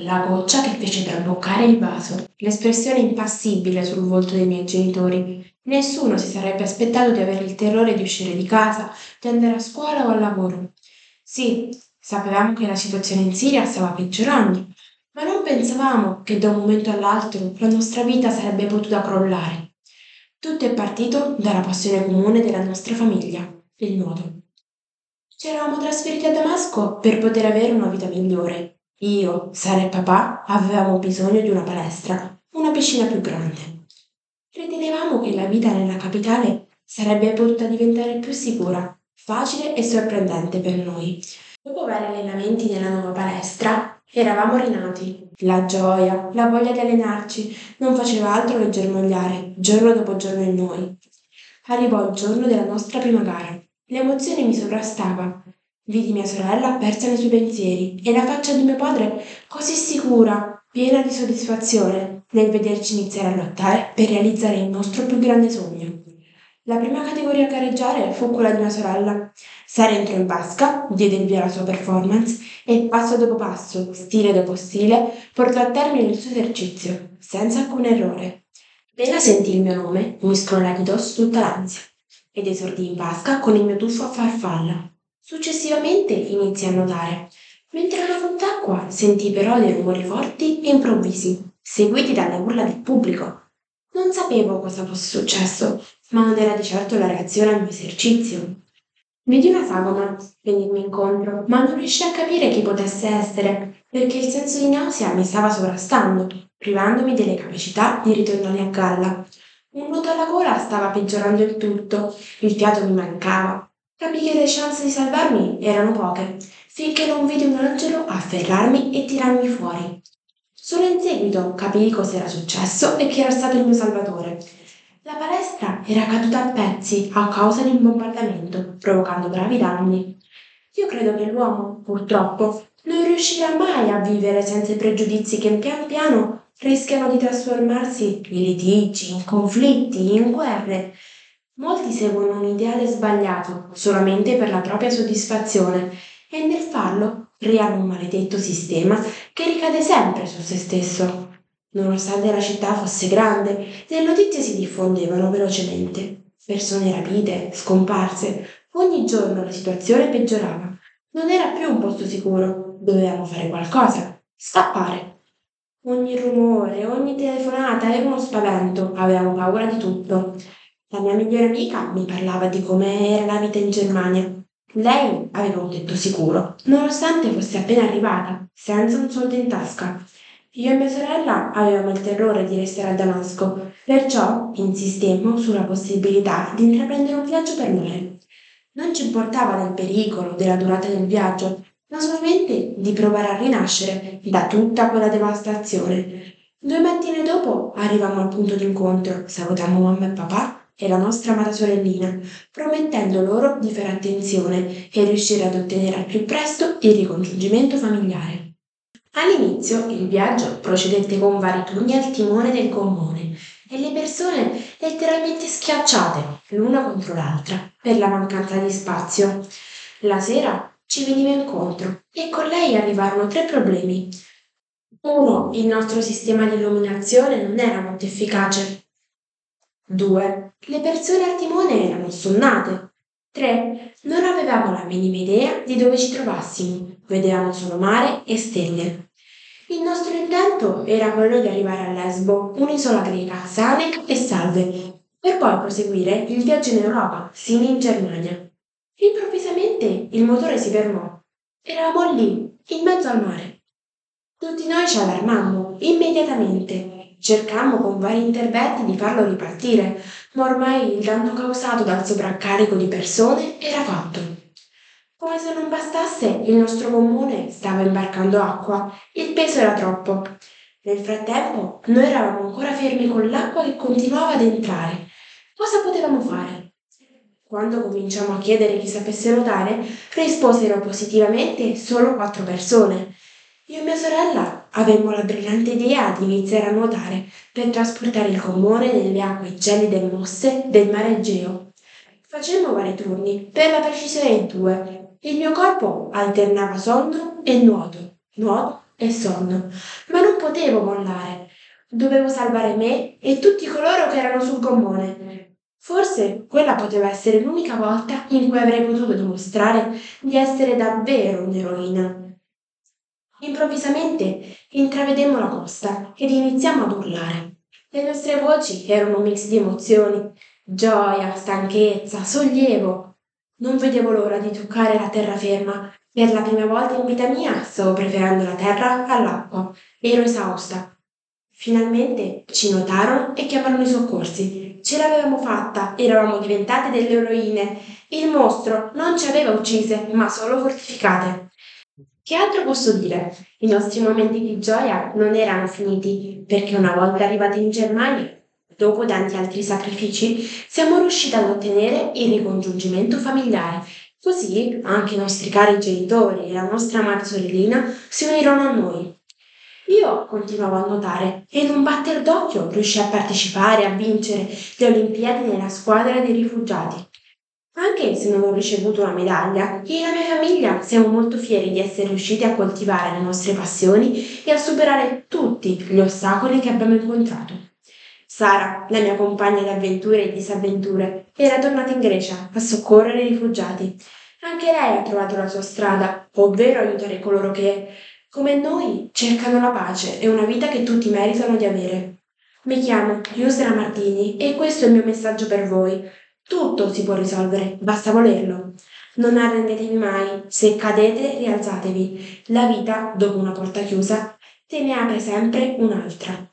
la goccia che fece traboccare il vaso, l'espressione impassibile sul volto dei miei genitori. Nessuno si sarebbe aspettato di avere il terrore di uscire di casa, di andare a scuola o al lavoro. Sì, sapevamo che la situazione in Siria stava peggiorando, ma non pensavamo che da un momento all'altro la nostra vita sarebbe potuta crollare. Tutto è partito dalla passione comune della nostra famiglia, il nuoto. Ci eravamo trasferiti a Damasco per poter avere una vita migliore. Io, Sara e papà avevamo bisogno di una palestra, una piscina più grande. Ritenevamo che la vita nella capitale sarebbe potuta diventare più sicura, facile e sorprendente per noi. Dopo vari allenamenti nella nuova palestra, eravamo rinati. La gioia, la voglia di allenarci non faceva altro che germogliare giorno dopo giorno in noi. Arrivò il giorno della nostra prima gara. L'emozione mi sovrastava. Vidi mia sorella persa nei suoi pensieri e la faccia di mio padre così sicura, piena di soddisfazione nel vederci iniziare a lottare per realizzare il nostro più grande sogno. La prima categoria a gareggiare fu quella di mia sorella. Sara entrò in vasca, diede il via alla sua performance e passo dopo passo, stile dopo stile, portò a termine il suo esercizio, senza alcun errore. Appena sentì il mio nome, mi scrollai di dosso tutta l'ansia ed esordii in vasca con il mio tuffo a farfalla. Successivamente iniziai a nuotare. Mentre ero sott'acqua sentii però dei rumori forti e improvvisi, seguiti dalle urla del pubblico. Non sapevo cosa fosse successo, ma non era di certo la reazione al mio esercizio. Vidi una sagoma venirmi incontro, ma non riuscii a capire chi potesse essere, perché il senso di nausea mi stava sovrastando, privandomi delle capacità di ritornare a galla. Un nudo alla gola stava peggiorando il tutto, il fiato mi mancava. Capii che le chance di salvarmi erano poche, finché non vidi un angelo afferrarmi e tirarmi fuori. Solo in seguito capii cosa era successo e chi era stato il mio salvatore. La palestra era caduta a pezzi a causa di un bombardamento, provocando gravi danni. Io credo che l'uomo, purtroppo, non riuscirà mai a vivere senza i pregiudizi che pian piano rischiano di trasformarsi in litigi, in conflitti, in guerre. Molti seguono un ideale sbagliato solamente per la propria soddisfazione e nel farlo creano un maledetto sistema che ricade sempre su se stesso. Nonostante la città fosse grande, le notizie si diffondevano velocemente. Persone rapite, scomparse. Ogni giorno la situazione peggiorava. Non era più un posto sicuro. Dovevamo fare qualcosa. Scappare. Ogni rumore, ogni telefonata era uno spavento. Avevamo paura di tutto. La mia migliore amica mi parlava di come era la vita in Germania. Lei aveva un tetto sicuro, nonostante fosse appena arrivata, senza un soldo in tasca. Io e mia sorella avevamo il terrore di restare a Damasco, perciò insistemmo sulla possibilità di intraprendere un viaggio per mare. Non ci importava del pericolo, della durata del viaggio, ma solamente di provare a rinascere da tutta quella devastazione. 2 mattine dopo arrivammo al punto d'incontro, salutammo mamma e papà e la nostra amata sorellina, promettendo loro di fare attenzione e riuscire ad ottenere al più presto il ricongiungimento familiare. All'inizio il viaggio procedette con vari turni al timone del gommone e le persone letteralmente schiacciate l'una contro l'altra per la mancanza di spazio. La sera ci veniva incontro e con lei arrivarono 3 problemi. 1. Il nostro sistema di illuminazione non era molto efficace. 2. Le persone al timone erano assonnate. 3. Non avevamo la minima idea di dove ci trovassimo. Vedevamo solo mare e stelle. Il nostro intento era quello di arrivare a Lesbo, un'isola greca, sana e salve, per poi proseguire il viaggio in Europa, sino in Germania. Improvvisamente il motore si fermò. Eravamo lì, in mezzo al mare. Tutti noi ci allarmammo immediatamente. Cercammo con vari interventi di farlo ripartire, ma ormai il danno causato dal sovraccarico di persone era fatto. Come se non bastasse, il nostro gommone stava imbarcando acqua. Il peso era troppo. Nel frattempo, noi eravamo ancora fermi con l'acqua che continuava ad entrare. Cosa potevamo fare? Quando cominciamo a chiedere chi sapesse nuotare, risposero positivamente solo 4 persone. Io e mia sorella avemmo la brillante idea di iniziare a nuotare per trasportare il gommone nelle acque gelide e mosse del mare Egeo. Facemmo vari turni, per la precisione in 2. Il mio corpo alternava sonno e nuoto, nuoto e sonno, ma non potevo mollare. Dovevo salvare me e tutti coloro che erano sul gommone. Forse quella poteva essere l'unica volta in cui avrei potuto dimostrare di essere davvero un'eroina. Improvvisamente intravedemmo la costa ed iniziamo ad urlare. Le nostre voci erano un mix di emozioni, gioia, stanchezza, sollievo. Non vedevo l'ora di toccare la terraferma. Per la prima volta in vita mia stavo preferendo la terra all'acqua. Ero esausta. Finalmente ci notarono e chiamarono i soccorsi. Ce l'avevamo fatta, eravamo diventate delle eroine. Il mostro non ci aveva uccise, ma solo fortificate. Che altro posso dire? I nostri momenti di gioia non erano finiti, perché una volta arrivati in Germania, dopo tanti altri sacrifici, siamo riusciti ad ottenere il ricongiungimento familiare. Così anche i nostri cari genitori e la nostra amata sorellina si unirono a noi. Io continuavo a nuotare e in un batter d'occhio riuscii a partecipare, a vincere le Olimpiadi nella squadra dei rifugiati. Anche se non ho ricevuto una medaglia, io e la mia famiglia siamo molto fieri di essere riusciti a coltivare le nostre passioni e a superare tutti gli ostacoli che abbiamo incontrato. Sara, la mia compagna di avventure e disavventure, era tornata in Grecia a soccorrere i rifugiati. Anche lei ha trovato la sua strada, ovvero aiutare coloro che, come noi, cercano la pace e una vita che tutti meritano di avere. Mi chiamo Yusra Martini e questo è il mio messaggio per voi. Tutto si può risolvere, basta volerlo. Non arrendetevi mai, se cadete rialzatevi. La vita, dopo una porta chiusa, te ne apre sempre un'altra.